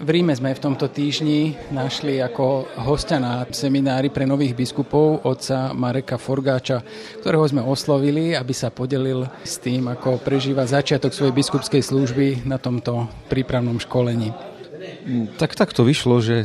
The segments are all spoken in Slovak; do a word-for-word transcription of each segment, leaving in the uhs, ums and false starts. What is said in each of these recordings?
V Ríme sme v tomto týždni našli ako hostia na seminári pre nových biskupov otca Mareka Forgáča, ktorého sme oslovili, aby sa podelil s tým, ako prežíva začiatok svojej biskupskej služby na tomto prípravnom školení. Tak tak to vyšlo, že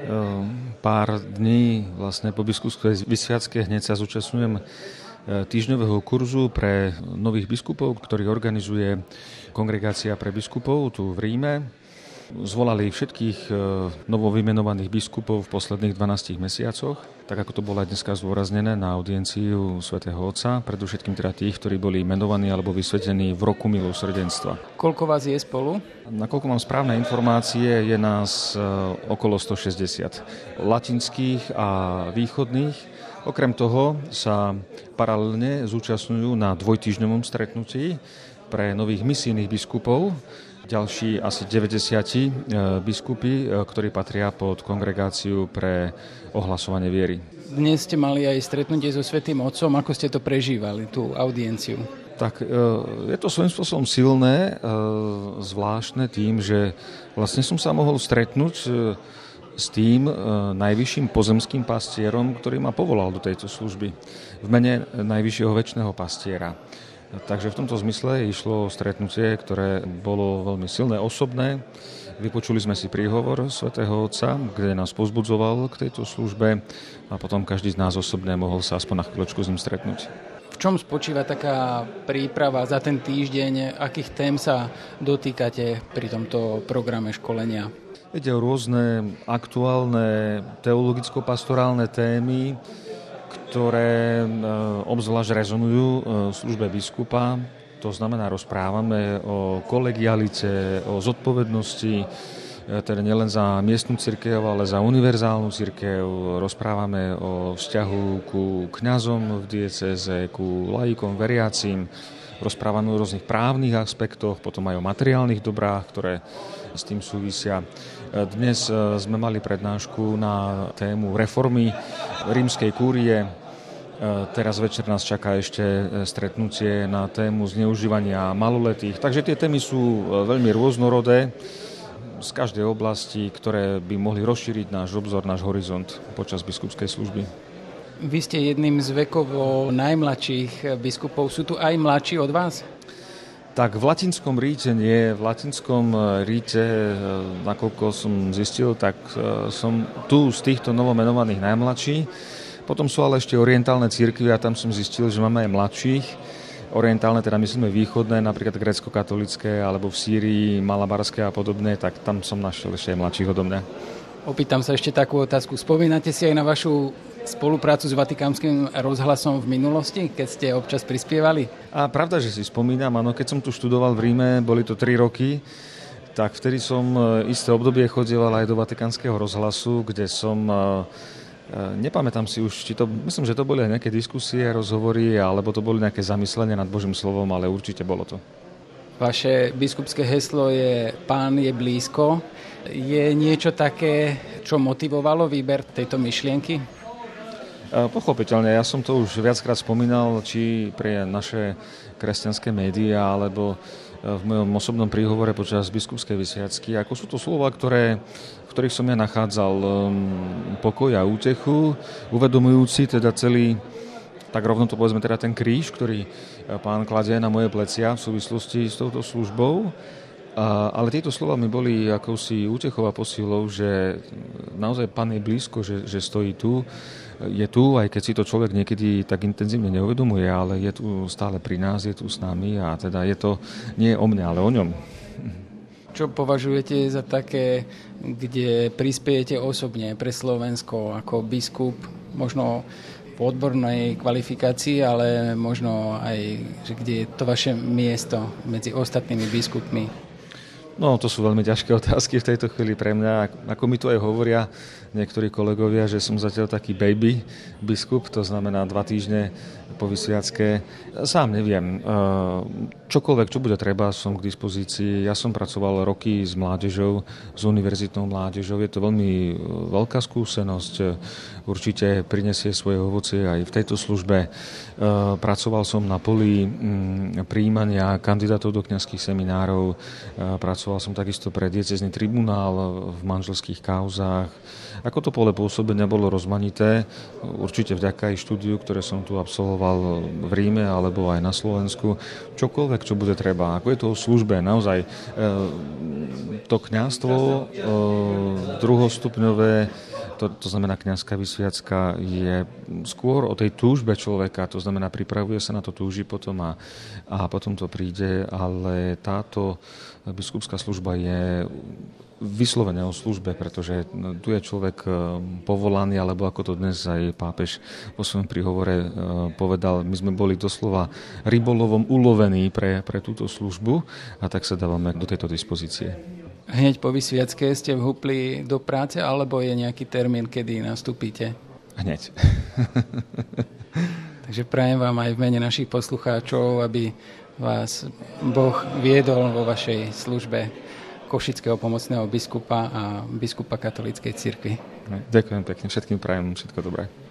pár dní vlastne po biskupskej vysviacke hneď sa zúčastňujem týždňového kurzu pre nových biskupov, ktorý organizuje Kongregácia pre biskupov tu v Ríme. Zvolali všetkých novovymenovaných biskupov v posledných dvanástich mesiacoch, tak ako to bolo aj dneska zdôraznené na audienciu svätého Otca, predovšetkým teda tých, ktorí boli menovaní alebo vysvetení v roku milosrdenstva. Koľko vás je spolu? Nakoľko mám správne informácie, je nás okolo stošesťdesiat latinských a východných. Okrem toho sa paralelne zúčastňujú na dvojtýždňovom stretnutí pre nových misijných biskupov, ďalší asi deväťdesiat biskupy, ktorí patria pod Kongregáciu pre ohlasovanie viery. Dnes ste mali aj stretnutie so Svätým Otcom. Ako ste to prežívali, tú audienciu? Tak je to svojím spôsobom silné, zvláštne tým, že vlastne som sa mohol stretnúť s tým najvyšším pozemským pastierom, ktorý ma povolal do tejto služby v mene najvyššieho večného pastiera. Takže v tomto zmysle išlo stretnutie, ktoré bolo veľmi silné, osobné. Vypočuli sme si príhovor svätého Otca, kde nás povzbudzoval k tejto službe a potom každý z nás osobne mohol sa aspoň na chvíľočku s ním stretnúť. V čom spočíva taká príprava za ten týždeň? Akých tém sa dotýkate pri tomto programe školenia? Ide o rôzne aktuálne teologicko-pastorálne témy, ktoré obzvlášť rezonujú v službe biskupa. To znamená, rozprávame o kolegialite, o zodpovednosti, teda nielen za miestnu cirkev, ale za univerzálnu cirkev. Rozprávame o vzťahu ku kňazom v diecéze, ku laikom, veriacim. Rozprávame o rôznych právnych aspektoch, potom aj o materiálnych dobrách, ktoré s tým súvisia. Dnes sme mali prednášku na tému reformy rímskej kúrie. Teraz večer nás čaká ešte stretnutie na tému zneužívania maloletých. Takže tie témy sú veľmi rôznorodé z každej oblasti, ktoré by mohli rozšíriť náš obzor, náš horizont počas biskupskej služby. Vy ste jedným z vekovo najmladších biskupov. Sú tu aj mladší od vás? Tak v latinskom ríte nie. V latinskom ríte, nakoľko som zistil, tak som tu z týchto novomenovaných najmladší. Potom sú ale ešte orientálne cirkvi a tam som zistil, že máme aj mladších. Orientálne, teda myslíme východné, napríklad grécko-katolické, alebo v Sýrii, malabarské a podobné, tak tam som našiel ešte aj mladších odo mňa. Opýtam sa ešte takú otázku. Spomínate si aj na vašu spoluprácu s Vatikánskym rozhlasom v minulosti, keď ste občas prispievali? A pravda, že si spomínam, áno, keď som tu študoval v Ríme, boli to tri roky, tak vtedy som isté obdobie chodieval aj do Vatikánskeho rozhlasu, kde som... Nepamätám si už, či to, myslím, že to boli aj nejaké diskusie, rozhovory, alebo to boli nejaké zamyslenia nad Božím slovom, ale určite bolo to. Vaše biskupské heslo je Pán je blízko. Je niečo také, čo motivovalo výber tejto myšlienky? Pochopiteľne, ja som to už viackrát spomínal, či pre naše kresťanské médiá, alebo v mojom osobnom príhovore počas biskupskej vysviacky. Ako sú to slova, ktoré, v ktorých som ja nachádzal pokoj a útechu, uvedomujúci teda celý, tak rovno to povedzme teda ten kríž, ktorý Pán kladie na moje plecia v súvislosti s touto službou. A, ale tieto slova mi boli akousi útechou a posilou, že naozaj Pán je blízko, že, že stojí tu, je tu, aj keď si to človek niekedy tak intenzívne neuvedomuje, ale je tu stále pri nás, je tu s nami a teda je to nie o mne, ale o ňom. Čo považujete za také, kde prispiejete osobne pre Slovensko ako biskup, možno v odbornej kvalifikácii, ale možno aj, že kde je to vaše miesto medzi ostatnými biskupmi? No, to sú veľmi ťažké otázky v tejto chvíli pre mňa. Ako mi tu aj hovoria niektorí kolegovia, že som zatiaľ taký baby biskup, to znamená dva týždne po vysviacke. Sám neviem. Čokoľvek, čo bude treba, som k dispozícii. Ja som pracoval roky s mládežou, s univerzitnou mládežou. Je to veľmi veľká skúsenosť. Určite prinesie svoje ovocie aj v tejto službe. Pracoval som na poli prijímania kandidátov do kňazských seminárov. Pracoval som takisto pre diecézny tribunál v manželských kauzách. Ako to pole pôsobenia bolo rozmanité, určite vďaka aj štúdiu, ktoré som tu absolvoval v Ríme alebo aj na Slovensku, čokoľvek, čo bude treba. Ako je to o službe, naozaj to kňazstvo druhostupňové, to, to znamená kňazská vysviacka, je skôr o tej túžbe človeka, to znamená pripravuje sa na to, túži potom a, a potom to príde, ale táto biskupská služba je vyslovene o službe, pretože tu je človek povolaný, alebo ako to dnes aj pápež vo svojom príhovore povedal, my sme boli doslova rybolovom ulovení pre, pre túto službu a tak sa dávame do tejto dispozície. Hneď po vysviacke ste vhupli do práce, alebo je nejaký termín, kedy nastúpite? Hneď. Takže prajem vám aj v mene našich poslucháčov, aby vás Boh viedol vo vašej službe košického pomocného biskupa a biskupa katolíckej cirkvi. Ďakujem pekne, všetkým prajem všetko dobré.